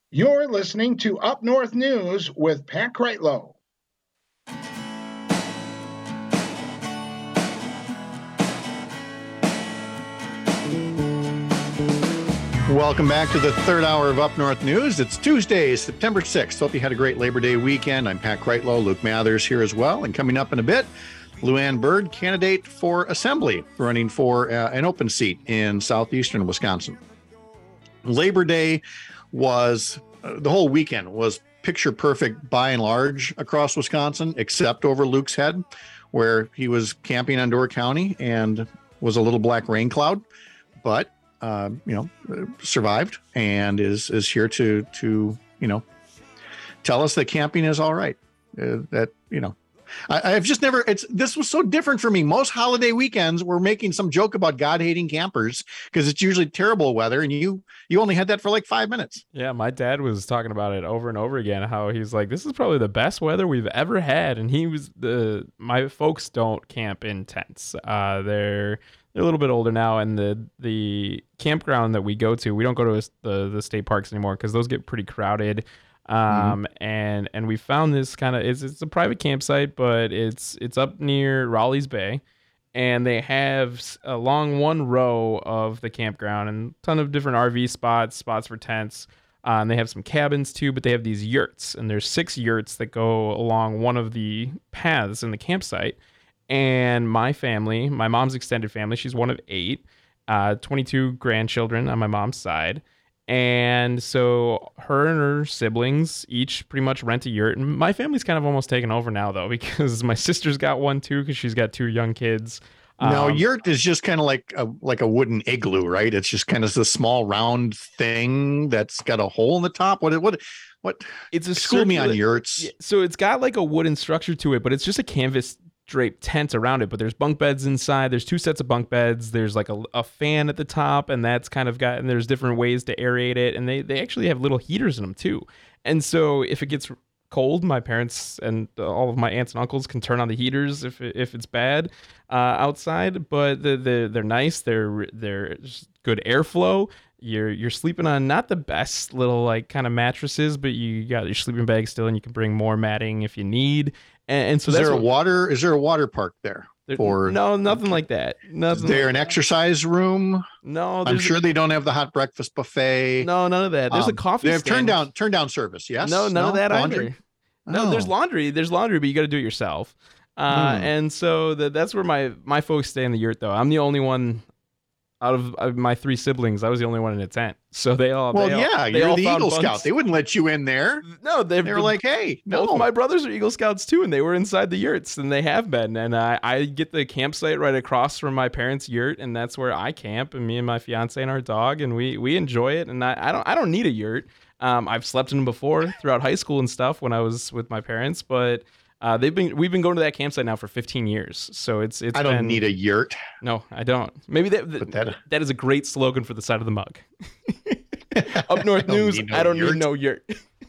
You're listening to Up North News with Pat Kreitlow. Welcome back to the third hour of Up North News. It's Tuesday, September 6th. Hope you had a great Labor Day weekend. I'm Pat Kreitlow, Luke Mathers here as well. And coming up in a bit, Luann Byrd, candidate for Assembly, running for an open seat in southeastern Wisconsin. Labor Day was, the whole weekend was picture perfect by and large across Wisconsin, except over Luke's head, where he was camping on Door County and was a little black rain cloud. But survived and is here to tell us that camping is all right. I've just never, this was so different for me. Most holiday weekends we're making some joke about God hating campers because it's usually terrible weather. And you only had that for like 5 minutes. Yeah. My dad was talking about it over and over again, how he's like, this is probably the best weather we've ever had. And my folks don't camp in tents. They're a little bit older now, and the campground that we go to, we don't go to the state parks anymore because those get pretty crowded. And we found this kind of, it's a private campsite, but it's up near Raleigh's Bay, and they have along one row of the campground and a ton of different RV spots for tents. And they have some cabins too, but they have these yurts, and there's 6 yurts that go along one of the paths in the campsite. And my family, my mom's extended family, she's one of 8, 22 grandchildren on my mom's side. And so her and her siblings each pretty much rent a yurt. And my family's kind of almost taken over now, though, because my sister's got one, too, because she's got 2 young kids. Now, yurt is just kind of like a wooden igloo, right? It's just kind of the small round thing that's got a hole in the top. What? It's a school me on yurts. So it's got like a wooden structure to it, but it's just a canvas draped tent around it, but there's bunk beds inside. There's 2 sets of bunk beds. There's like a fan at the top, and that's kind of and there's different ways to aerate it, and they actually have little heaters in them too. And so if it gets cold, my parents and all of my aunts and uncles can turn on the heaters if it's bad outside. But they're nice. They're good airflow. You're sleeping on not the best little like kind of mattresses, but you got your sleeping bag still, and you can bring more matting if you need. And so is there a water park there? No, nothing like that. Nothing. Is there an exercise room? No, I'm sure they don't have the hot breakfast buffet. No, none of that. There's a coffee They have stand. turn down service. Yes. No, none of that laundry? either. No, there's laundry. There's laundry, but you got to do it yourself. And so that's where my folks stay in the yurt, though. I'm the only one out of my 3 siblings. I was the only one in a tent. So you're the Eagle Scout. They wouldn't let you in there. No, they were like, hey, no. Both my brothers are Eagle Scouts too, and they were inside the yurts, and they have been. And I get the campsite right across from my parents' yurt, and that's where I camp, and me and my fiance and our dog, and we enjoy it. And I don't need a yurt. I've slept in them before throughout high school and stuff when I was with my parents, but we've been going to that campsite now for 15 years. So it's I don't need a yurt. No, I don't. Maybe that is a great slogan for the side of the mug. Up North News, I don't need no yurt.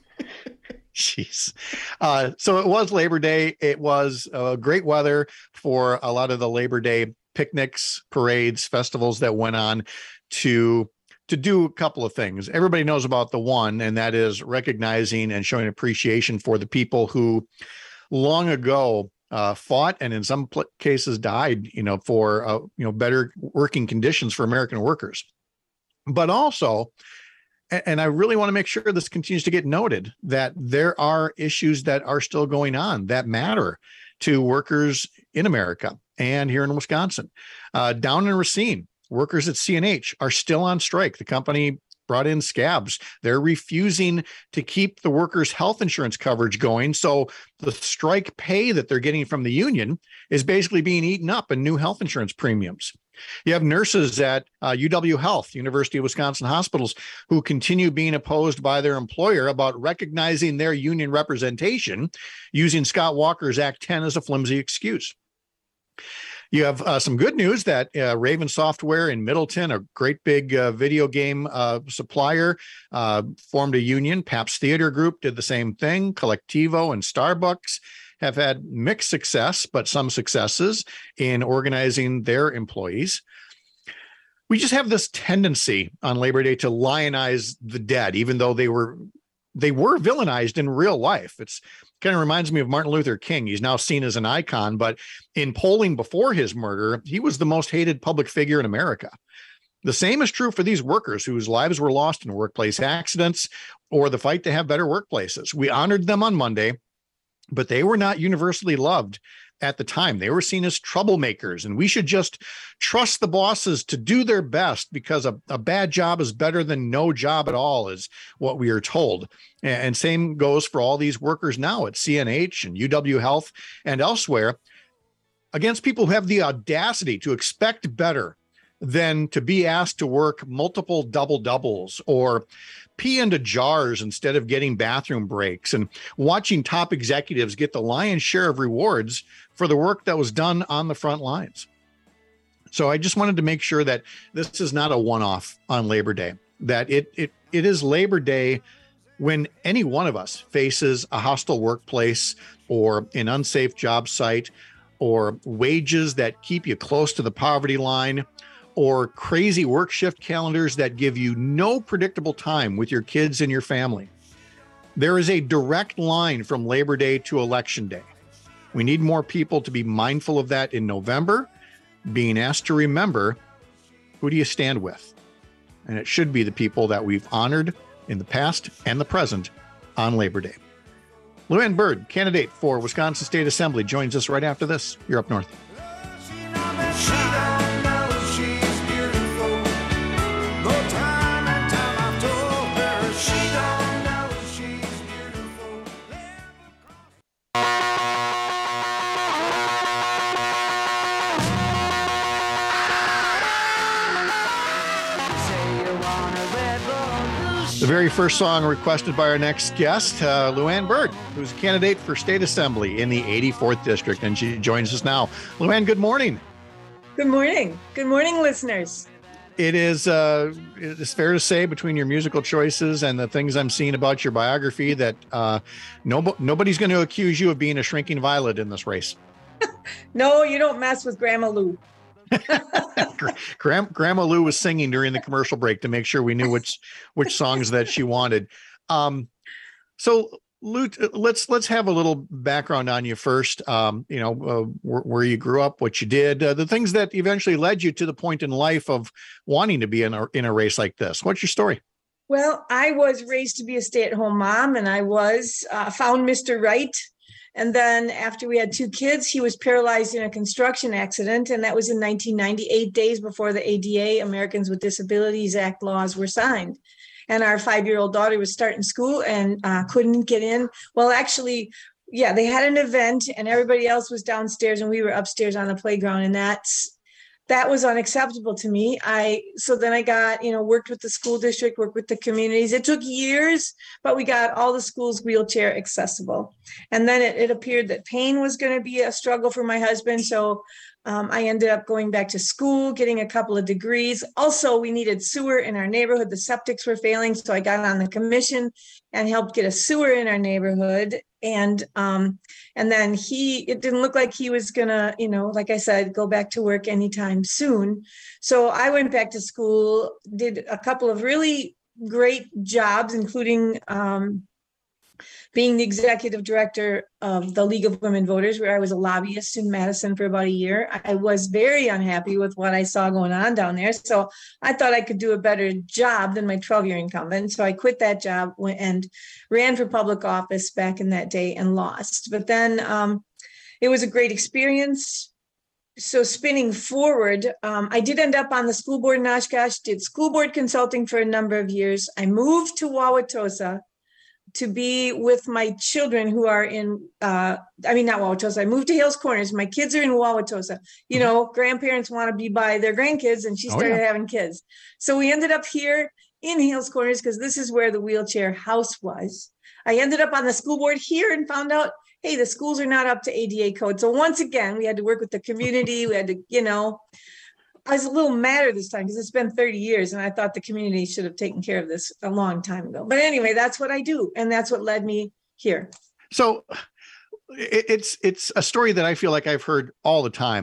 Jeez. So it was Labor Day. It was great weather for a lot of the Labor Day picnics, parades, festivals that went on to do a couple of things. Everybody knows about the one, and that is recognizing and showing appreciation for the people who long ago fought and in some cases died, for better working conditions for American workers. But also, and I really want to make sure this continues to get noted, that there are issues that are still going on that matter to workers in America and here in Wisconsin. Down in Racine, workers at CNH are still on strike. The company brought in scabs. They're refusing to keep the workers' health insurance coverage going. So the strike pay that they're getting from the union is basically being eaten up in new health insurance premiums. You have nurses at UW Health, University of Wisconsin Hospitals, who continue being opposed by their employer about recognizing their union representation, using Scott Walker's Act 10 as a flimsy excuse. You have some good news that Raven Software in Middleton, a great big video game supplier, formed a union. Pabst Theater Group did the same thing. Collectivo and Starbucks have had mixed success, but some successes in organizing their employees. We just have this tendency on Labor Day to lionize the dead, even though they were they were villainized in real life. It's kind of reminds me of Martin Luther King. He's now seen as an icon, but in polling before his murder, he was the most hated public figure in America. The same is true for these workers whose lives were lost in workplace accidents or the fight to have better workplaces. We honored them on Monday, but they were not universally loved at the time. They were seen as troublemakers, and we should just trust the bosses to do their best because a bad job is better than no job at all, is what we are told. And same goes for all these workers now at CNH and UW Health and elsewhere, against people who have the audacity to expect better than to be asked to work multiple doubles or pee into jars instead of getting bathroom breaks, and watching top executives get the lion's share of rewards for the work that was done on the front lines. So I just wanted to make sure that this is not a one-off on Labor Day, that it is Labor Day when any one of us faces a hostile workplace or an unsafe job site or wages that keep you close to the poverty line, or crazy work shift calendars that give you no predictable time with your kids and your family. There is a direct line from Labor Day to Election Day. We need more people to be mindful of that in November, being asked to remember, who do you stand with? And it should be the people that we've honored in the past and the present on Labor Day. Luann Byrd, candidate for Wisconsin State Assembly, joins us right after this. You're Up North. The very first song requested by our next guest, Luann Byrd, who's a candidate for State Assembly in the 84th District, and she joins us now. Luann, good morning. Good morning. Good morning, listeners. It is fair to say, between your musical choices and the things I'm seeing about your biography, that nobody's going to accuse you of being a shrinking violet in this race. No, you don't mess with Grandma Lou. Grandma Lou was singing during the commercial break to make sure we knew which songs that she wanted. So Lou, let's have a little background on you first. Where you grew up, what you did, the things that eventually led you to the point in life of wanting to be in a race like this. What's your story? Well, I was raised to be a stay-at-home mom, and I found Mr. Right. And then after we had 2 kids, he was paralyzed in a construction accident. And that was in 1998, days before the ADA, Americans with Disabilities Act laws were signed. And our 5-year-old daughter was starting school and couldn't get in. Well, actually, yeah, they had an event and everybody else was downstairs and we were upstairs on the playground. And that was unacceptable to me. So then I got, worked with the school district, worked with the communities. It took years, but we got all the schools wheelchair accessible. And then it appeared that pain was going to be a struggle for my husband. So I ended up going back to school, getting a couple of degrees. Also, we needed sewer in our neighborhood. The septics were failing. So I got on the commission and helped get a sewer in our neighborhood. And then it didn't look like he was gonna, like I said, go back to work anytime soon. So I went back to school, did a couple of really great jobs, including being the executive director of the League of Women Voters, where I was a lobbyist in Madison for about a year. I was very unhappy with what I saw going on down there. So I thought I could do a better job than my 12-year incumbent. So I quit that job and ran for public office back in that day and lost. But then it was a great experience. So spinning forward, I did end up on the school board in Oshkosh, did school board consulting for a number of years. I moved to Wauwatosa to be with my children who are not Wauwatosa. I moved to Hales Corners. My kids are in Wauwatosa. Grandparents want to be by their grandkids, and she started having kids. So we ended up here in Hales Corners because this is where the wheelchair house was. I ended up on the school board here and found out, hey, the schools are not up to ADA code. So once again, we had to work with the community. We had to, I was a little madder this time because it's been 30 years and I thought the community should have taken care of this a long time ago. But anyway, that's what I do. And that's what led me here. So it's a story that I feel like I've heard all the time.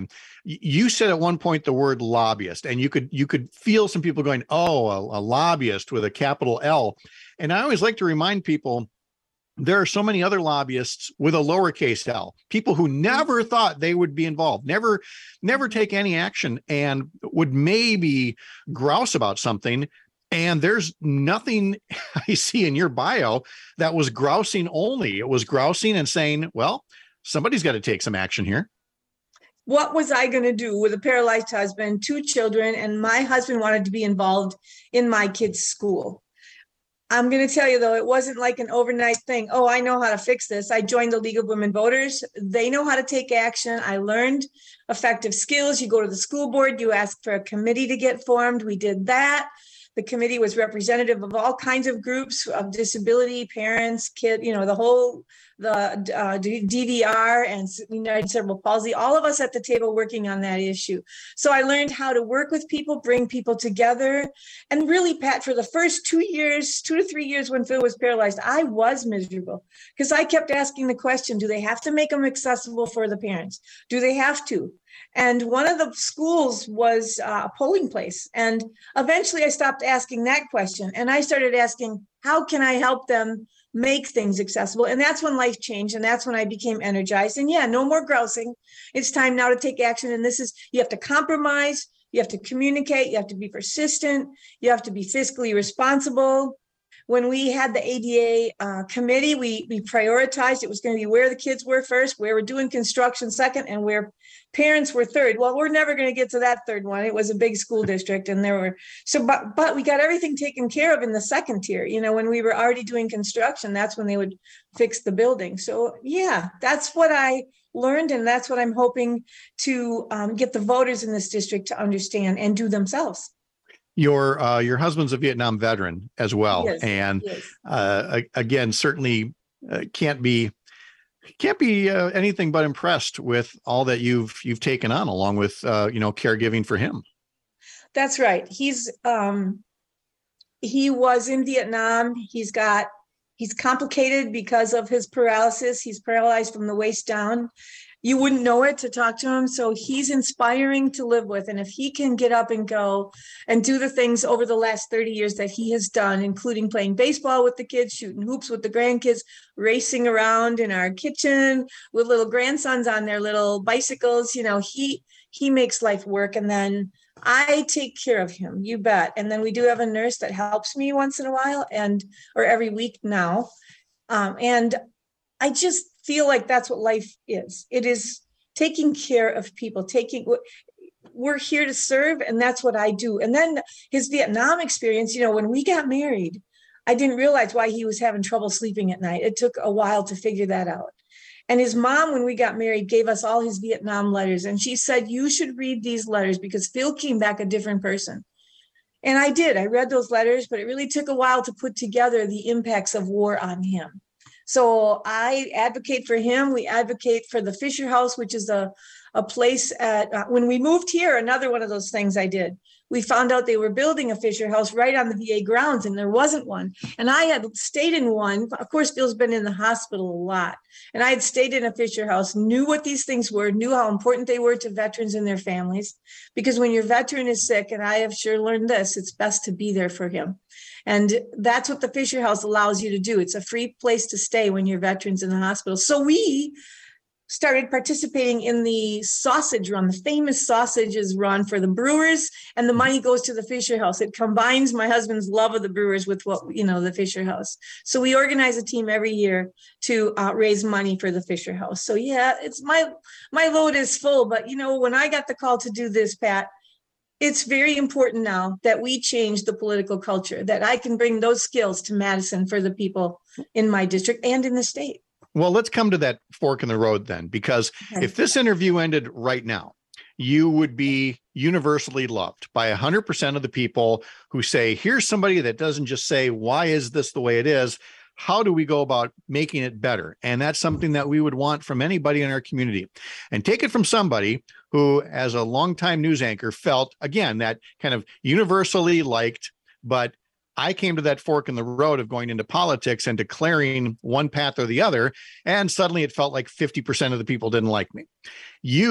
You said at one point the word lobbyist, and you could feel some people going, oh, a lobbyist with a capital L. And I always like to remind people, there are so many other lobbyists with a lowercase L, people who never thought they would be involved, never take any action, and would maybe grouse about something. And there's nothing I see in your bio that was grousing only. It was grousing and saying, well, somebody's got to take some action here. What was I going to do with a paralyzed husband, 2 children, and my husband wanted to be involved in my kids' school? I'm going to tell you, though, it wasn't like an overnight thing. Oh, I know how to fix this. I joined the League of Women Voters. They know how to take action. I learned effective skills. You go to the school board, you ask for a committee to get formed. We did that. The committee was representative of all kinds of groups of disability, parents, kid, the DVR and United Cerebral Palsy, all of us at the table working on that issue. So I learned how to work with people, bring people together. And really, Pat, for the first 2 to 3 years when Phil was paralyzed, I was miserable because I kept asking the question, do they have to make them accessible for the parents? Do they have to? And one of the schools was a polling place. And eventually I stopped asking that question. And I started asking, how can I help them make things accessible? And that's when life changed. And that's when I became energized. And yeah, no more grousing. It's time now to take action. And you have to compromise. You have to communicate. You have to be persistent. You have to be fiscally responsible. When we had the ADA committee, we prioritized. It was going to be where the kids were first, where we're doing construction second, and where parents were third. Well, we're never going to get to that third one. It was a big school district, and but we got everything taken care of in the second tier. When we were already doing construction, that's when they would fix the building. So yeah, that's what I learned, and that's what I'm hoping to get the voters in this district to understand and do themselves. Your husband's a Vietnam veteran as well, Yes, and yes. Again, certainly can't be anything but impressed with all that you've taken on, along with caregiving for him. That's right. He was in Vietnam. He's complicated because of his paralysis. He's paralyzed from the waist down. You wouldn't know it to talk to him. So he's inspiring to live with. And if he can get up and go and do the things over the last 30 years that he has done, including playing baseball with the kids, shooting hoops with the grandkids, racing around in our kitchen with little grandsons on their little bicycles, he makes life work. And then I take care of him, you bet. And then we do have a nurse that helps me once in a while or every week now. And I just feel like that's what life is. It is taking care of people, we're here to serve, and that's what I do. And then his Vietnam experience, when we got married, I didn't realize why he was having trouble sleeping at night. It took a while to figure that out. And his mom, when we got married, gave us all his Vietnam letters. And she said, you should read these letters because Phil came back a different person. And I did. I read those letters, but it really took a while to put together the impacts of war on him. So I advocate for him. We advocate for the Fisher House, which is a place when we moved here, another one of those things I did. We found out they were building a Fisher House right on the VA grounds, and there wasn't one. And I had stayed in one. Of course, Phil's been in the hospital a lot. And I had stayed in a Fisher House, knew what these things were, knew how important they were to veterans and their families. Because when your veteran is sick, and I have sure learned this, it's best to be there for him. And that's what the Fisher House allows you to do. It's a free place to stay when your veteran's in the hospital. So we started participating in the sausage run, the famous sausages run for the Brewers, and the money goes to the Fisher House. It combines my husband's love of the Brewers with the Fisher House. So we organize a team every year to raise money for the Fisher House. So yeah, it's my load is full, but when I got the call to do this, Pat, it's very important now that we change the political culture, that I can bring those skills to Madison for the people in my district and in the state. Well, let's come to that fork in the road then, because if this interview ended right now, you would be universally loved by 100% of the people who say, here's somebody that doesn't just say, why is this the way it is? How do we go about making it better? And that's something that we would want from anybody in our community. And take it from somebody who, as a longtime news anchor, felt, again, that kind of universally liked, but I came to that fork in the road of going into politics and declaring one path or the other, and suddenly it felt like 50% of the people didn't like me. You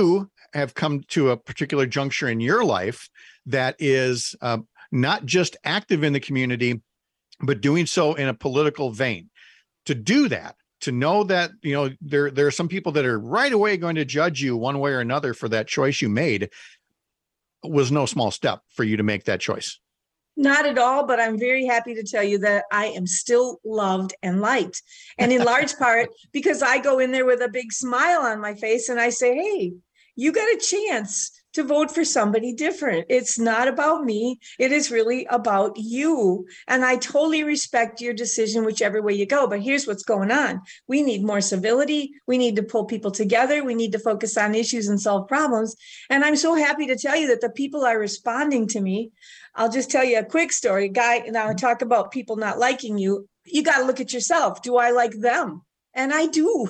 have come to a particular juncture in your life that is not just active in the community, but doing so in a political vein. To do that, to know that, you know, there are some people that are right away going to judge you one way or another for that choice you made, was no small step for you to make that choice. Not at all, but I'm very happy to tell you that I am still loved and liked. And in large part because I go in there with a big smile on my face and I say, hey, you got a chance to vote for somebody different. It's not about me. It is really about you. And I totally respect your decision, whichever way you go. But here's what's going on. We need more civility. We need to pull people together. We need to focus on issues and solve problems. And I'm so happy to tell you that the people are responding to me. I'll just tell you a quick story. Guy, now I talk about people not liking you. You got to look at yourself. Do I like them? And I do.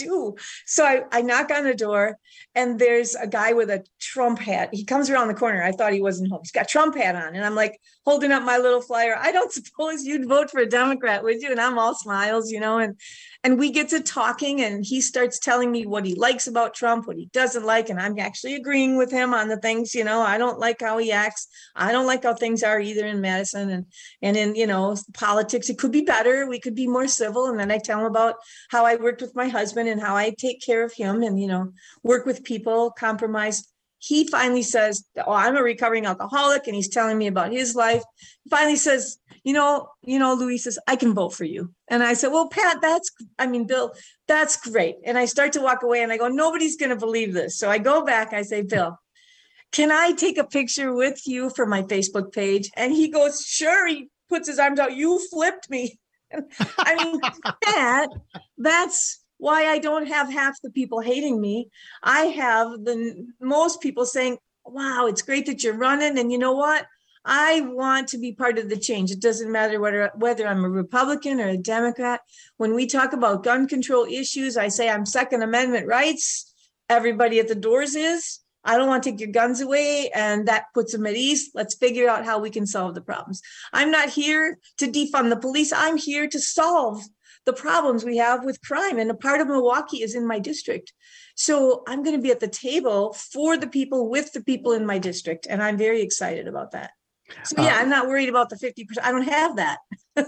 So I knock on the door and there's a guy with a Trump hat. He comes around the corner. I thought he wasn't home. He's got a Trump hat on. And I'm like holding up my little flyer. I don't suppose you'd vote for a Democrat, would you? And I'm all smiles, you know, and we get to talking and he starts telling me what he likes about Trump, what he doesn't like. And I'm actually agreeing with him on the things, you know, I don't like how he acts. I don't like how things are either in Madison and in, you know, politics. It could be better. We could be more civil. And then I tell him about how I worked with my husband and how I take care of him and, you know, work with people, compromise. He finally says, oh, I'm a recovering alcoholic. And he's telling me about his life. He finally says, you know, Louise says, I can vote for you. And I said, well, Pat, Bill, that's great. And I start to walk away and I go, nobody's going to believe this. So I go back, I say, Bill, can I take a picture with you for my Facebook page? And he goes, sure. He puts his arms out. You flipped me. I mean, Pat, that's why I don't have half the people hating me. I have the most people saying, wow, it's great that you're running. And you know what? I want to be part of the change. It doesn't matter whether I'm a Republican or a Democrat. When we talk about gun control issues, I say I'm Second Amendment rights. Everybody at the doors is. I don't want to take your guns away, and that puts them at ease. Let's figure out how we can solve the problems. I'm not here to defund the police. I'm here to solve the problems we have with crime. And a part of Milwaukee is in my district. So I'm going to be at the table for the people, with the people in my district. And I'm very excited about that. So yeah, I'm not worried about the 50%. I don't have that.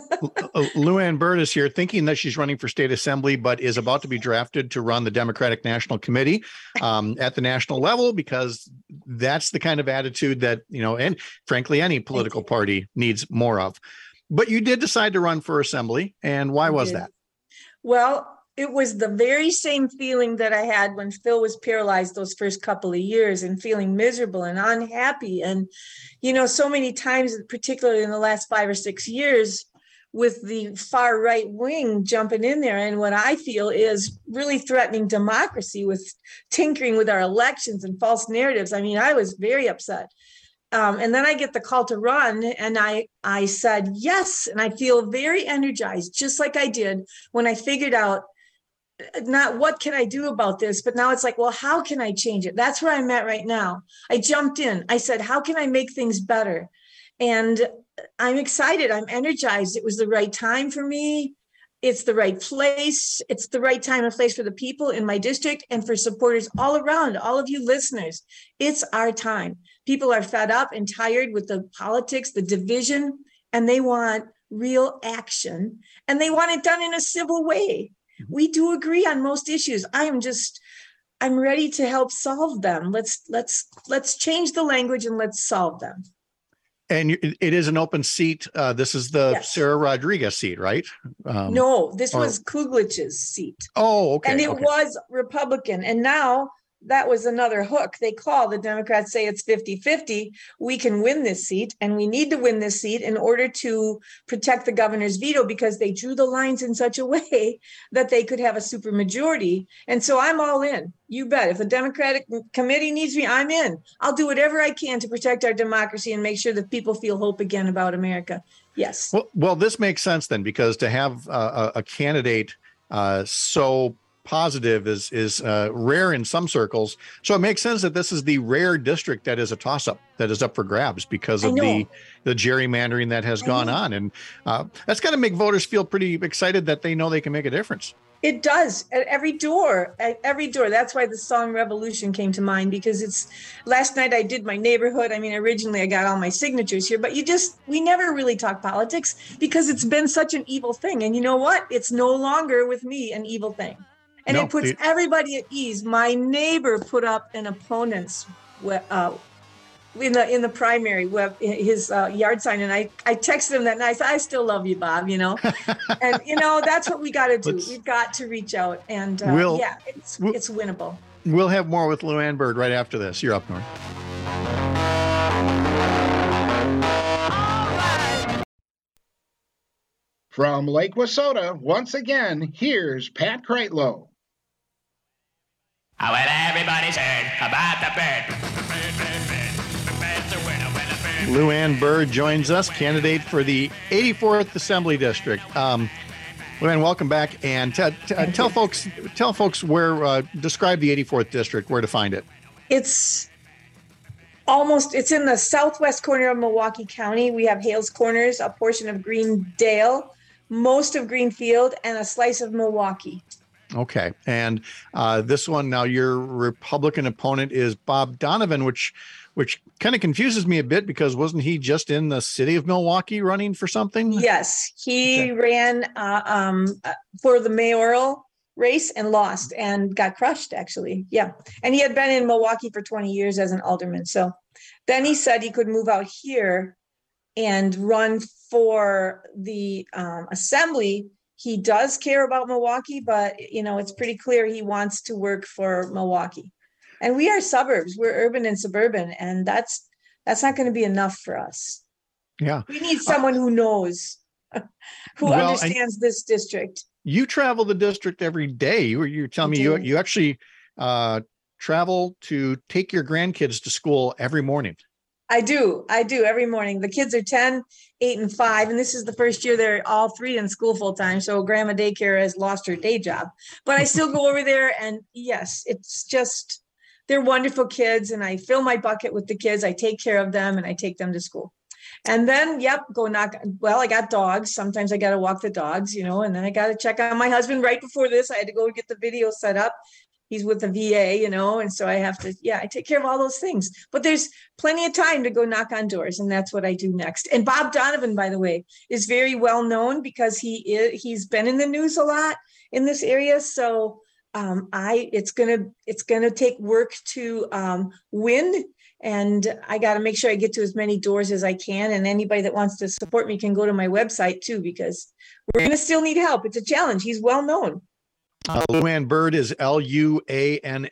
Lou Ann Bird is here thinking that she's running for state assembly, but is about to be drafted to run the Democratic National Committee at the national level, because that's the kind of attitude that, you know, and frankly, any political party needs more of. But you did decide to run for assembly. And why was that? Well, it was the very same feeling that I had when Phil was paralyzed those first couple of years, and feeling miserable and unhappy. And, you know, so many times, particularly in the last 5 or 6 years, with the far right wing jumping in there, and what I feel is really threatening democracy with tinkering with our elections and false narratives. I mean, I was very upset. And then I get the call to run, and I said yes, and I feel very energized, just like I did when I figured out not what can I do about this, but now it's like, well, how can I change it? That's where I'm at right now. I jumped in. I said, how can I make things better? And I'm excited. I'm energized. It was the right time for me. It's the right place. It's the right time and place for the people in my district and for supporters all around, all of you listeners. It's our time. People are fed up and tired with the politics, the division, and they want real action, and they want it done in a civil way. We do agree on most issues. I'm ready to help solve them. Let's change the language and let's solve them. And it is an open seat. This is the Sarah Rodriguez seat, right? No, this was Kuglich's seat. Oh, okay. And it was Republican. And now that was another hook. They call, the Democrats say it's 50-50. We can win this seat, and we need to win this seat in order to protect the governor's veto, because they drew the lines in such a way that they could have a supermajority. And so I'm all in. You bet. If the Democratic committee needs me, I'm in. I'll do whatever I can to protect our democracy and make sure that people feel hope again about America. Yes. Well, this makes sense then, because to have a candidate so positive is rare in some circles. So it makes sense that this is the rare district that is a toss-up, that is up for grabs because of the gerrymandering that has gone on. And that's got to make voters feel pretty excited that they know they can make a difference. It does at every door, at every door. That's why the song Revolution came to mind, because last night I did my neighborhood. I mean, originally I got all my signatures here, but we never really talk politics because it's been such an evil thing. And you know what? It's no longer with me an evil thing. And it puts everybody at ease. My neighbor put up an opponent's in the primary his yard sign, and I texted him that night. I said, I still love you, Bob, and that's what we got to do. We've got to reach out, and it's winnable. We'll have more with Lou Ann Bird right after this. You're up north. From Lake Wissota, once again, here's Pat Kreitlow. Well, everybody's heard about the bird. Lou Ann Bird joins us, candidate for the 84th Assembly District. Lou Ann, welcome back, and tell folks where. Describe the 84th District, where to find it. It's in the southwest corner of Milwaukee County. We have Hales Corners, a portion of Greendale, most of Greenfield, and a slice of Milwaukee. Okay, and this one now, your Republican opponent is Bob Donovan, which kind of confuses me a bit because wasn't he just in the city of Milwaukee running for something? Yes, he ran for the mayoral race and lost and got crushed, actually. Yeah, and he had been in Milwaukee for 20 years as an alderman. So then he said he could move out here and run for the assembly. He does care about Milwaukee, but it's pretty clear he wants to work for Milwaukee. And we are suburbs. We're urban and suburban, and that's not going to be enough for us. Yeah. We need someone who knows, who understands this district. You travel the district every day. You're telling me you actually travel to take your grandkids to school every morning. I do every morning. The kids are 10, 8, and 5, and this is the first year they're all 3 in school full time. So Grandma Daycare has lost her day job, but I still go over there, and yes, it's just, they're wonderful kids, and I fill my bucket with the kids. I take care of them, and I take them to school. And then, I got dogs. Sometimes I got to walk the dogs, and then I got to check on my husband. Right before this, I had to go get the video set up. He's with the VA, and so I have to, I take care of all those things. But there's plenty of time to go knock on doors, and that's what I do next. And Bob Donovan, by the way, is very well known because he's been in the news a lot in this area. So it's gonna take work to win, and I got to make sure I get to as many doors as I can. And anybody that wants to support me can go to my website too, because we're gonna still need help. It's a challenge. He's well known. Lou Ann Bird is LuAnnBird,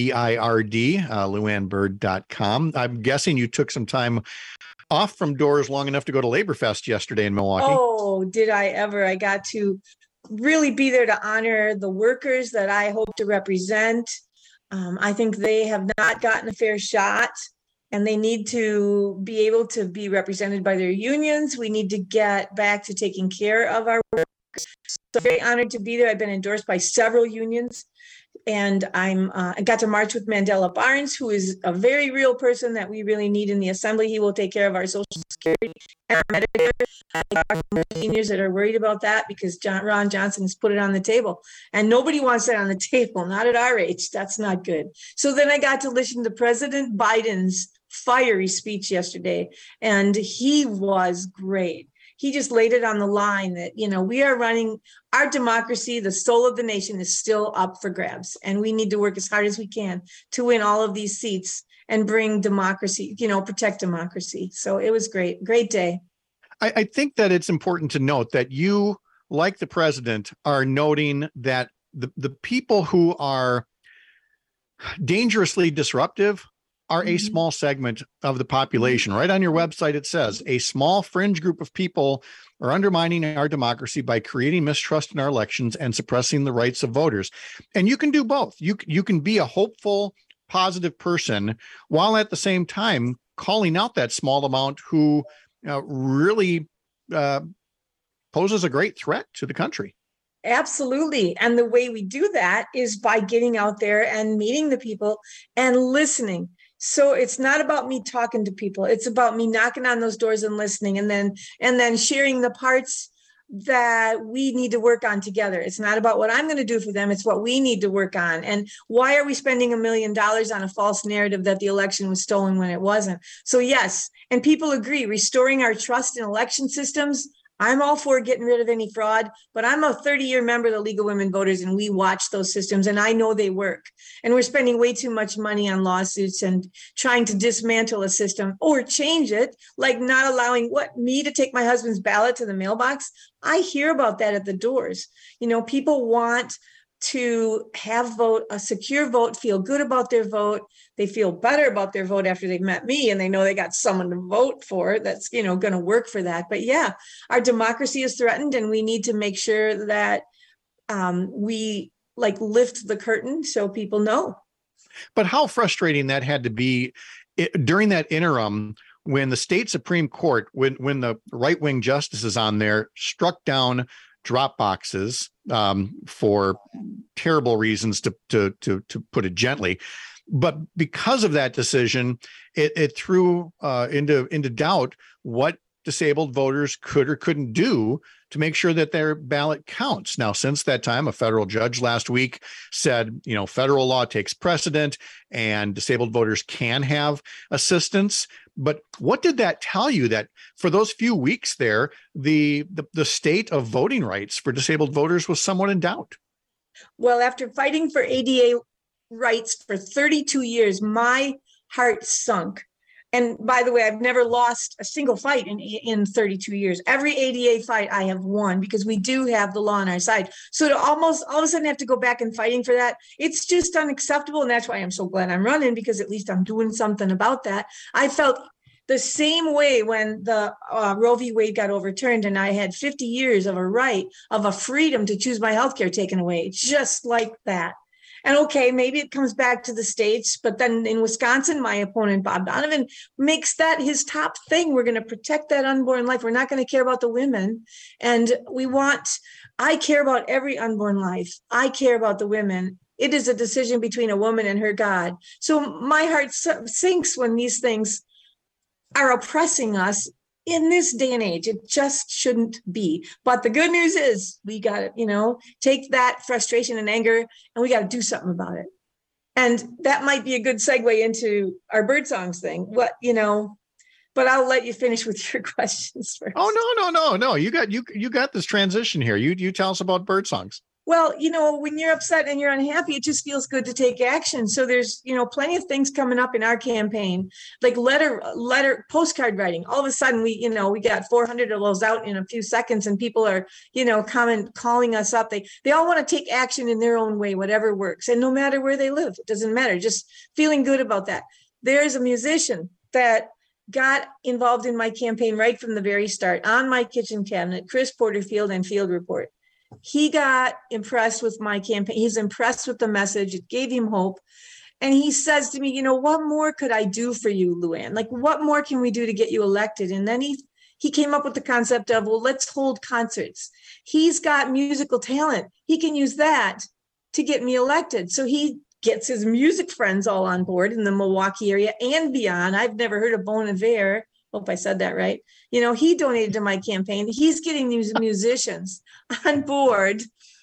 LuAnnBird.com. I'm guessing you took some time off from doors long enough to go to Labor Fest yesterday in Milwaukee. Oh, did I ever? I got to really be there to honor the workers that I hope to represent. I think they have not gotten a fair shot, and they need to be able to be represented by their unions. We need to get back to taking care of our workers. So very honored to be there. I've been endorsed by several unions, and I got to march with Mandela Barnes, who is a very real person that we really need in the assembly. He will take care of our Social Security and our Medicare. I talk to seniors that are worried about that because Ron Johnson has put it on the table, and nobody wants that on the table. Not at our age. That's not good. So then I got to listen to President Biden's fiery speech yesterday, and he was great. He just laid it on the line that, we are running our democracy. The soul of the nation is still up for grabs, and we need to work as hard as we can to win all of these seats and bring democracy, protect democracy. So it was great day. I think that it's important to note that you, like the president, are noting that the people who are dangerously disruptive are a small segment of the population. Right on your website, it says a small fringe group of people are undermining our democracy by creating mistrust in our elections and suppressing the rights of voters. And you can do both. You can be a hopeful, positive person while at the same time calling out that small amount who really poses a great threat to the country. Absolutely. And the way we do that is by getting out there and meeting the people and listening. So it's not about me talking to people. It's about me knocking on those doors and listening, and then sharing the parts that we need to work on together. It's not about what I'm going to do for them. It's what we need to work on. And why are we spending $1 million on a false narrative that the election was stolen when it wasn't? So yes, and people agree, restoring our trust in election systems. I'm all for getting rid of any fraud, but I'm a 30-year member of the League of Women Voters, and we watch those systems, and I know they work. And we're spending way too much money on lawsuits and trying to dismantle a system or change it, like not allowing me to take my husband's ballot to the mailbox. I hear about that at the doors. People want to have a secure vote, feel good about their vote. They feel better about their vote after they've met me and they know they got someone to vote for that's, going to work for that. But yeah, our democracy is threatened, and we need to make sure that we lift the curtain so people know. But how frustrating that had to be during that interim when the state Supreme Court, when the right-wing justices on there struck down drop boxes for terrible reasons, to put it gently. But because of that decision, it threw into doubt what disabled voters could or couldn't do to make sure that their ballot counts. Now, since that time, a federal judge last week said, federal law takes precedent and disabled voters can have assistance. But what did that tell you, that for those few weeks there, the state of voting rights for disabled voters was somewhat in doubt? Well, after fighting for ADA rights for 32 years, my heart sunk. And by the way, I've never lost a single fight in 32 years. Every ADA fight I have won, because we do have the law on our side. So to almost all of a sudden have to go back and fighting for that, it's just unacceptable. And that's why I'm so glad I'm running, because at least I'm doing something about that. I felt the same way when the Roe v. Wade got overturned, and I had 50 years of a right, of a freedom to choose my healthcare taken away, just like that. And okay, maybe it comes back to the states, but then in Wisconsin, my opponent, Bob Donovan, makes that his top thing. We're going to protect that unborn life. We're not going to care about the women. And I care about every unborn life. I care about the women. It is a decision between a woman and her God. So my heart sinks when these things are oppressing us in this day and age. It just shouldn't be. But the good news is we got to, take that frustration and anger, and we got to do something about it. And that might be a good segue into our bird songs thing. But I'll let you finish with your questions first. Oh, no. You got this transition here. You tell us about bird songs. Well, when you're upset and you're unhappy, it just feels good to take action. So there's, plenty of things coming up in our campaign, like letter postcard writing. All of a sudden we got 400 of those out in a few seconds, and people are, calling us up. They all want to take action in their own way, whatever works. And no matter where they live, it doesn't matter. Just feeling good about that. There's a musician that got involved in my campaign right from the very start, on my kitchen cabinet, Chris Porterfield and Field Report. He got impressed with my campaign. He's impressed with the message. It gave him hope. And he says to me, what more could I do for you, Luann? Like, what more can we do to get you elected? And then he came up with the concept of, well, let's hold concerts. He's got musical talent. He can use that to get me elected. So he gets his music friends all on board in the Milwaukee area and beyond. I've never heard of Bon Iver. Hope I said that right. He donated to my campaign. He's getting these musicians on board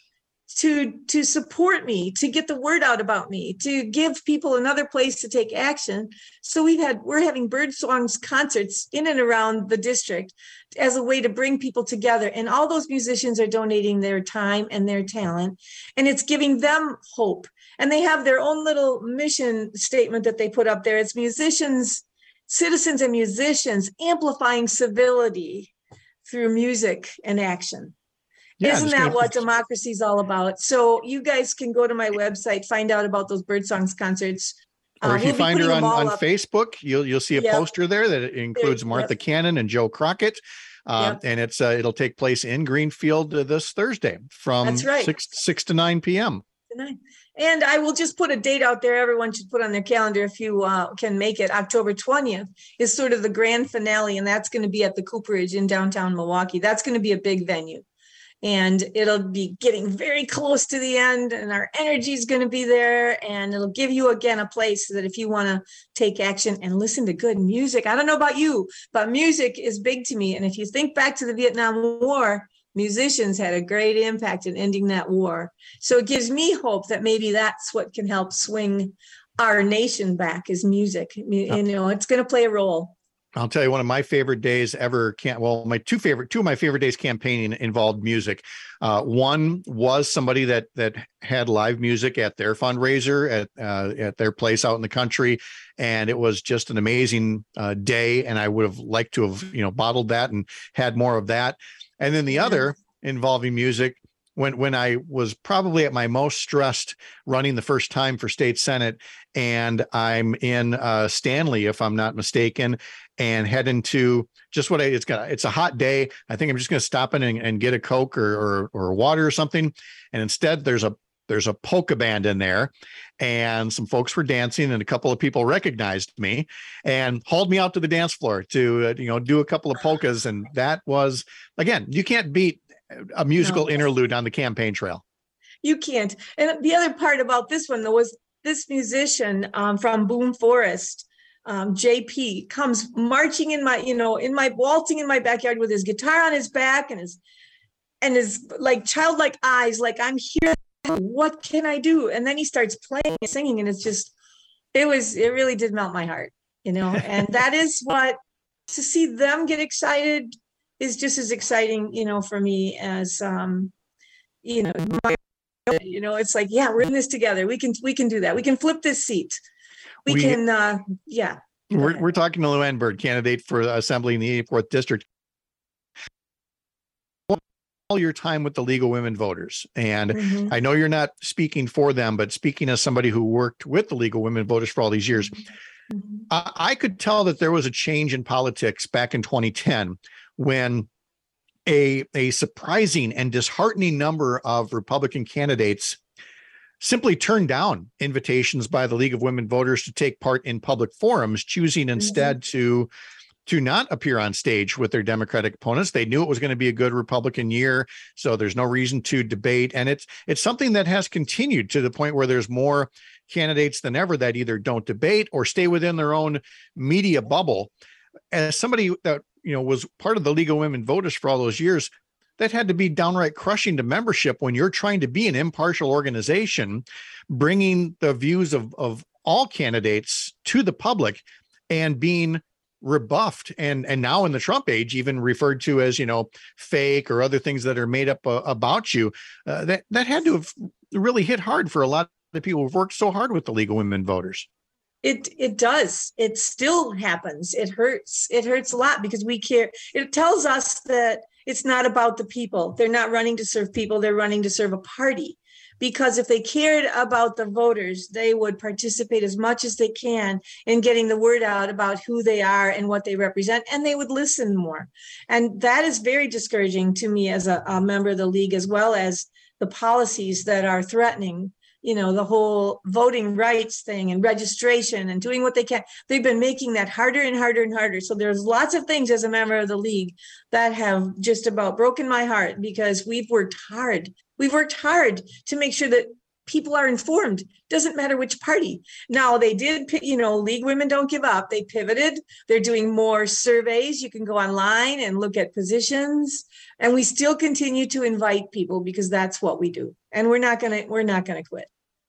to support me, to get the word out about me, to give people another place to take action. So we're having bird songs concerts in and around the district as a way to bring people together. And all those musicians are donating their time and their talent, and it's giving them hope. And they have their own little mission statement that they put up there. It's citizens and musicians amplifying civility through music and action. Yeah, isn't that what democracy is all about? So you guys can go to my website, find out about those bird songs concerts. Or if you find her on Facebook, you'll see a poster there that includes Martha Cannon and Joe Crockett. And it'll take place in Greenfield this Thursday from 6 to 9 p.m. And I will just put a date out there. Everyone should put on their calendar if you can make it. October 20th is sort of the grand finale, and that's going to be at the Cooperage in downtown Milwaukee. That's going to be a big venue. And it'll be getting very close to the end, and our energy is going to be there. And it'll give you, again, a place that if you want to take action and listen to good music. I don't know about you, but music is big to me. And if you think back to the Vietnam War, musicians had a great impact in ending that war. So it gives me hope that maybe that's what can help swing our nation back is music. You know, it's going to play a role. I'll tell you, one of my favorite days ever. My two of my favorite days campaigning involved music. One was somebody that had live music at their fundraiser at their place out in the country, and it was just an amazing day. And I would have liked to have bottled that and had more of that. And then the other involving music. When I was probably at my most stressed running the first time for state senate, and I'm in Stanley, if I'm not mistaken, and heading to just it's a hot day. I think I'm just going to stop in and get a Coke or water or something. And instead there's a polka band in there, and some folks were dancing, and a couple of people recognized me and hauled me out to the dance floor to do a couple of polkas. And that was, again, you can't beat a musical interlude on the campaign trail. You can't. And the other part about this one, though, was this musician from Boone Forest, JP, comes marching in my waltzing in my backyard with his guitar on his back and his like childlike eyes, like, I'm here. What can I do? And then he starts playing and singing, and it really did melt my heart, and that is what, to see them get excited is just as exciting, for me as, it's like, yeah, we're in this together. We can do that. We can flip this seat. We can. We're talking to Luann Byrd, candidate for assembly in the 84th district. All your time with the League of Women Voters. And I know you're not speaking for them, but speaking as somebody who worked with the League of Women Voters for all these years, I could tell that there was a change in politics back in 2010 when a surprising and disheartening number of Republican candidates simply turned down invitations by the League of Women Voters to take part in public forums, choosing instead to not appear on stage with their Democratic opponents. They knew it was going to be a good Republican year, so there's no reason to debate. And it's something that has continued to the point where there's more candidates than ever that either don't debate or stay within their own media bubble. As somebody that was part of the League of Women Voters for all those years, that had to be downright crushing to membership when you're trying to be an impartial organization, bringing the views of all candidates to the public and being rebuffed and now in the Trump age even referred to as fake or other things that are made up about you. That had to have really hit hard for a lot of people who've worked so hard with the League of Women Voters. It does. It still happens. It hurts. It hurts a lot because we care. It tells us that it's not about the people. They're not running to serve people. They're running to serve a party. Because if they cared about the voters, they would participate as much as they can in getting the word out about who they are and what they represent, and they would listen more. And that is very discouraging to me as a member of the league, as well as the policies that are threatening the whole voting rights thing and registration and doing what they can. They've been making that harder and harder and harder. So there's lots of things as a member of the league that have just about broken my heart because we've worked hard. We've worked hard to make sure that people are informed. Doesn't matter which party. Now they did, League Women Don't Give Up. They pivoted. They're doing more surveys. You can go online and look at positions. And we still continue to invite people because that's what we do. And we're not gonna quit.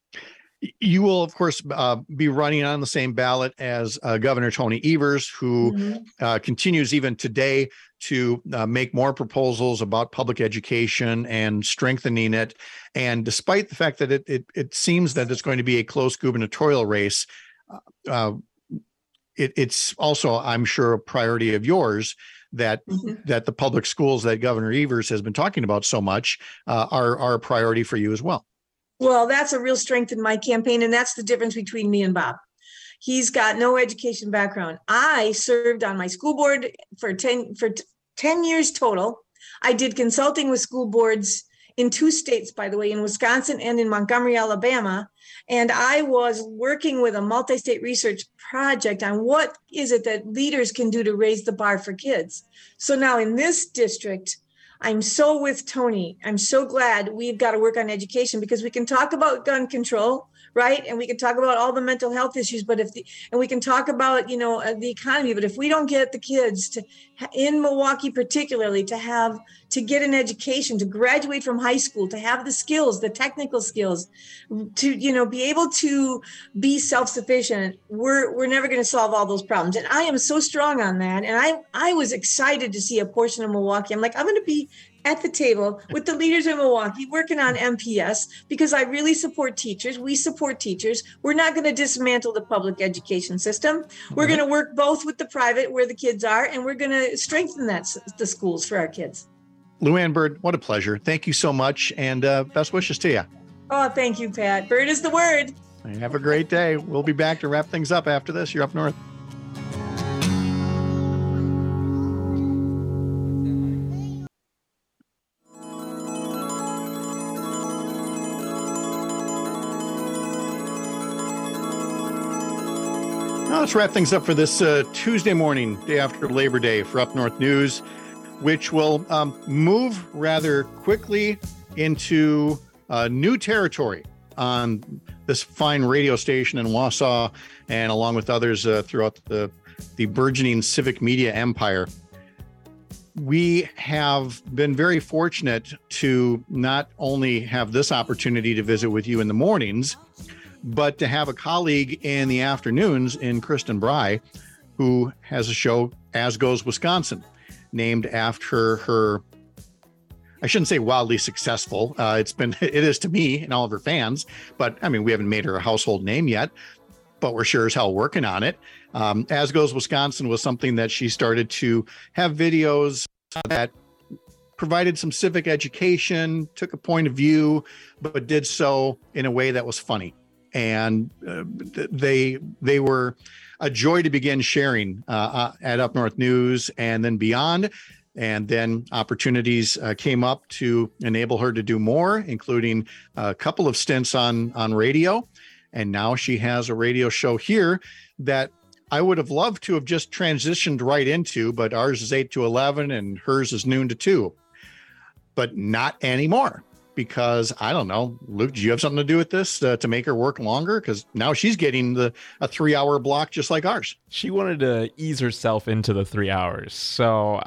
You will, of course, be running on the same ballot as Governor Tony Evers, who continues even today to make more proposals about public education and strengthening it. And despite the fact that it seems that it's going to be a close gubernatorial race, it's also, I'm sure, a priority of yours that the public schools that Governor Evers has been talking about so much are a priority for you as well. Well, that's a real strength in my campaign, and that's the difference between me and Bob. He's got no education background. I served on my school board for 10 years total. I did consulting with school boards in 2 states, by the way, in Wisconsin and in Montgomery, Alabama. And I was working with a multi-state research project on what is it that leaders can do to raise the bar for kids. So now in this district, I'm so with Tony. I'm so glad we've got to work on education because we can talk about gun control. right? And we can talk about all the mental health issues, but and we can talk about, the economy, but if we don't get the kids to, in Milwaukee particularly, to get an education, to graduate from high school, to have the skills, the technical skills, to, be able to be self-sufficient, we're never going to solve all those problems. And I am so strong on that. And I was excited to see a portion of Milwaukee. I'm like, I'm going to be at the table with the leaders in Milwaukee working on MPS because I really support teachers. We support teachers. We're not going to dismantle the public education system. We're going to work both with the private where the kids are, and we're going to strengthen the schools for our kids. Luann Bird, what a pleasure. Thank you so much, and best wishes to you. Oh, thank you, Pat. Bird is the word. Have a great day. We'll be back to wrap things up after this. You're up north. Now let's wrap things up for this Tuesday morning, day after Labor Day, for Up North News, which will move rather quickly into new territory on this fine radio station in Wausau, and along with others throughout the burgeoning civic media empire. We have been very fortunate to not only have this opportunity to visit with you in the mornings, but to have a colleague in the afternoons in Kristen Bry, who has a show, As Goes Wisconsin, named after her, I shouldn't say wildly successful. It is to me and all of her fans, but I mean, we haven't made her a household name yet, but we're sure as hell working on it. As Goes Wisconsin was something that she started to have videos that provided some civic education, took a point of view, but did so in a way that was funny. And they were a joy to begin sharing at Up North News and then beyond. And then opportunities came up to enable her to do more, including a couple of stints on radio. And now she has a radio show here that I would have loved to have just transitioned right into, but ours is 8 to 11 and hers is noon to 2. But not anymore. Because I don't know, Luke, do you have something to do with this to make her work longer? Because now she's getting a 3-hour block just like ours. She wanted to ease herself into the 3 hours. So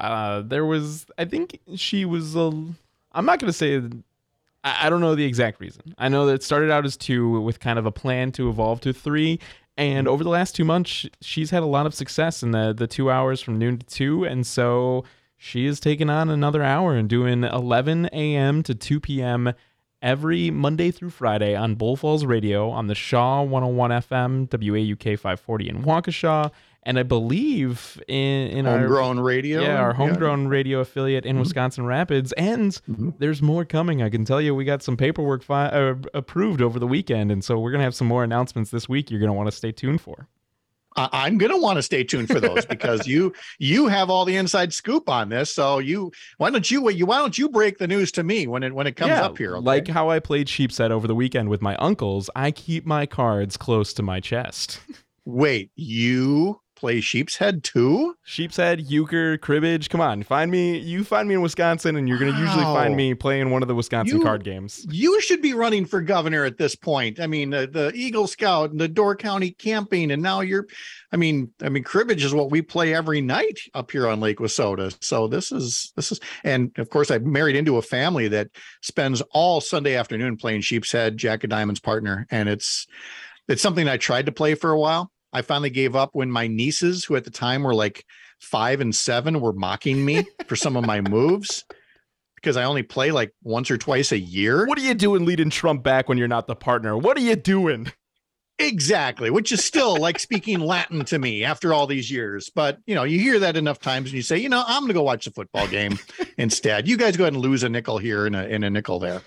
I think she was, I'm not going to say, I don't know the exact reason. I know that it started out as 2 with kind of a plan to evolve to 3. And over the last 2 months, she's had a lot of success in the 2 hours from noon to 2. And so she is taking on another hour and doing 11 a.m. to 2 p.m. every Monday through Friday on Bull Falls Radio on the Shaw 101 FM, WAUK 540 in Waukesha. And I believe in homegrown radio. Yeah, our homegrown radio affiliate in Wisconsin Rapids. And there's more coming. I can tell you we got some paperwork approved over the weekend. And so we're going to have some more announcements this week you're going to want to stay tuned for. I'm going to want to stay tuned for those because you have all the inside scoop on this. So why don't you break the news to me when it comes up here? Okay? Like how I played Sheepshead over the weekend with my uncles, I keep my cards close to my chest. Wait, you play Sheepshead too? Sheepshead, euchre, cribbage. Come on, find me in Wisconsin, and you're going to usually find me playing one of the Wisconsin card games. You should be running for governor at this point. I mean, the Eagle Scout and the Door County camping, and now I mean, cribbage is what we play every night up here on Lake Wissota. So this is, and of course, I married into a family that spends all Sunday afternoon playing Sheepshead, Jack of Diamonds partner, and it's something I tried to play for a while. I finally gave up when my nieces, who at the time were like 5 and 7, were mocking me for some of my moves because I only play like once or twice a year. What are you doing leading Trump back when you're not the partner? What are you doing? Exactly, which is still like speaking Latin to me after all these years. But, you hear that enough times and you say, I'm going to go watch the football game instead. You guys go ahead and lose a nickel here and a nickel there.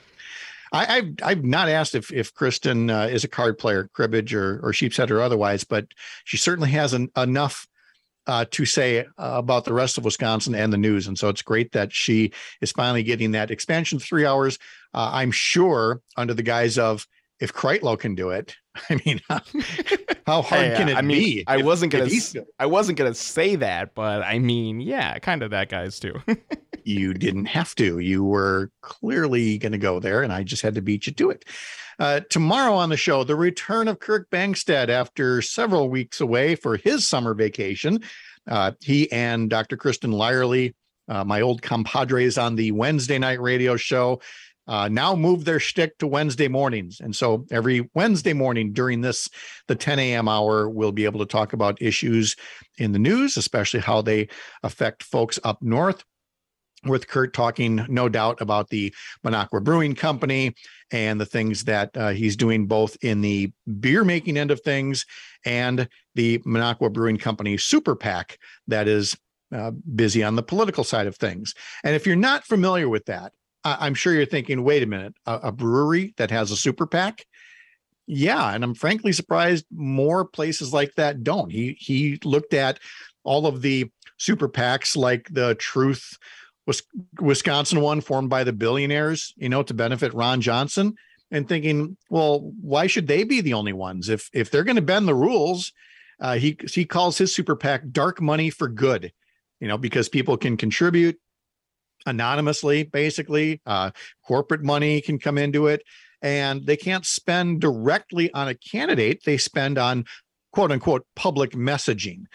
I've not asked if Kristen is a card player, cribbage or sheepshead or otherwise, but she certainly has enough to say about the rest of Wisconsin and the news. And so it's great that she is finally getting that expansion 3 hours. I'm sure under the guise of if Kreitlow can do it, I mean, how hard can it be? I wasn't gonna say that, but I mean, yeah, kind of that guy's too. You didn't have to. You were clearly going to go there, and I just had to beat you to it. Tomorrow on the show, the return of Kirk Bangstad after several weeks away for his summer vacation. He and Dr. Kristen Lyerly, my old compadres on the Wednesday night radio show, now move their shtick to Wednesday mornings. And so every Wednesday morning during the 10 a.m. hour, we'll be able to talk about issues in the news, especially how they affect folks up north, with Kurt talking, no doubt, about the Minocqua Brewing Company and the things that he's doing both in the beer making end of things and the Minocqua Brewing Company Super PAC that is busy on the political side of things. And if you're not familiar with that, I'm sure you're thinking, wait a minute, a brewery that has a Super PAC? Yeah, and I'm frankly surprised more places like that don't. He looked at all of the Super PACs like the Truth Wisconsin one formed by the billionaires, to benefit Ron Johnson, and thinking, well, why should they be the only ones? If they're going to bend the rules, he calls his Super PAC Dark Money for Good, because people can contribute anonymously, basically. Corporate money can come into it, and they can't spend directly on a candidate. They spend on quote unquote public messaging.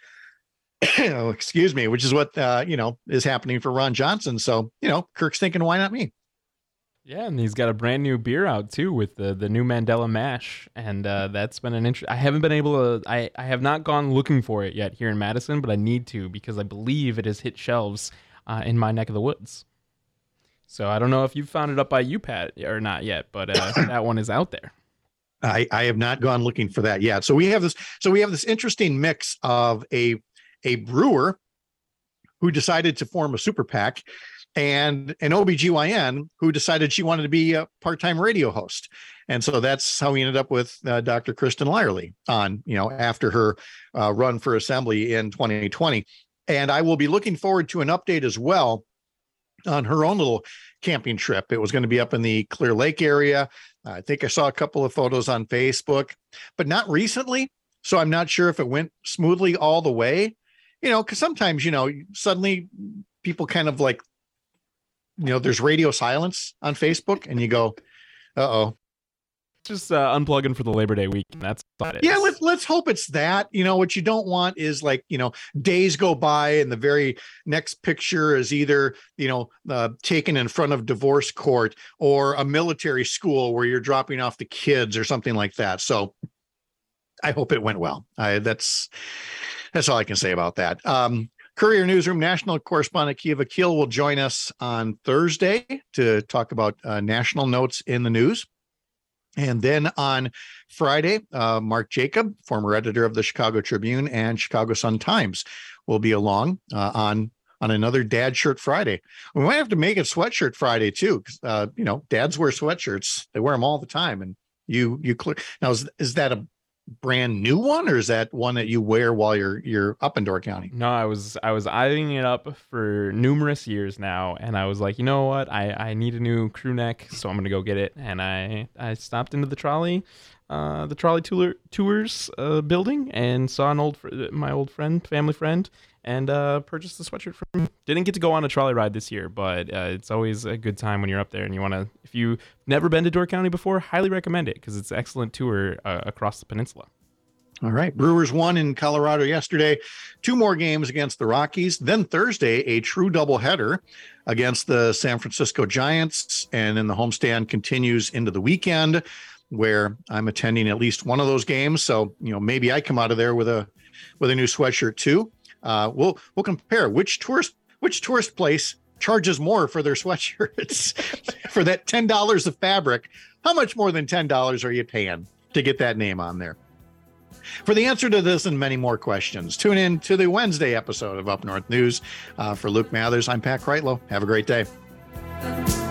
Excuse me, which is what, is happening for Ron Johnson. So, Kirk's thinking, why not me? Yeah, and he's got a brand new beer out too with the new Mandela Mash, and that's been an I haven't been able to. I have not gone looking for it yet here in Madison, but I need to because I believe it has hit shelves in my neck of the woods. So I don't know if you've found it up by you, Pat, or not yet, but that one is out there. I have not gone looking for that yet. So we have this interesting mix of a brewer who decided to form a Super PAC and an OBGYN who decided she wanted to be a part-time radio host. And so that's how we ended up with Dr. Kristen Lyerly on, after her run for assembly in 2020. And I will be looking forward to an update as well on her own little camping trip. It was going to be up in the Clear Lake area. I think I saw a couple of photos on Facebook, but not recently. So I'm not sure if it went smoothly all the way. Because sometimes, suddenly people kind of like, there's radio silence on Facebook and you go, uh-oh. Just unplugging for the Labor Day weekend. That's all it is. Yeah, let's hope it's that. What you don't want is like, days go by and the very next picture is either, taken in front of divorce court or a military school where you're dropping off the kids or something like that. So I hope it went well. That's all I can say about that. Courier Newsroom national correspondent Kiva Keel will join us on Thursday to talk about national notes in the news. And then on Friday, Mark Jacob, former editor of the Chicago Tribune and Chicago Sun-Times, will be along on another Dad Shirt Friday. We might have to make it Sweatshirt Friday too, because dads wear sweatshirts. They wear them all the time. And you now is that a brand new one, or is that one that you wear while you're up in Door County? No, I was eyeing it up for numerous years now, and I was like, you know what, I need a new crew neck, so I'm gonna go get it. And I stopped into the trolley tours building and saw my old family friend, and purchased the sweatshirt from him. Didn't get to go on a trolley ride this year, but it's always a good time when you're up there and you want to. If you've never been to Door County before, highly recommend it because it's an excellent tour across the peninsula. All right. Brewers won in Colorado yesterday. 2 more games against the Rockies. Then Thursday, a true doubleheader against the San Francisco Giants. And then the homestand continues into the weekend, where I'm attending at least one of those games. So, maybe I come out of there with a new sweatshirt too. We'll compare which tourist place charges more for their sweatshirts. For that $10 of fabric, how much more than $10 are you paying to get that name on there? For the answer to this and many more questions, tune in to the Wednesday episode of Up North News. For Luke Mathers, I'm Pat Kreitlow. Have a great day.